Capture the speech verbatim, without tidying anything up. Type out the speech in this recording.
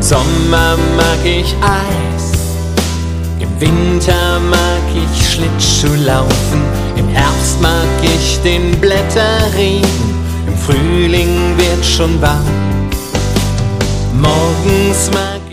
Sommer mag ich Eis, im Winter mag ich Schlittschuh laufen, im Herbst mag ich den Blätterregen, im Frühling wird schon warm. Morgens mag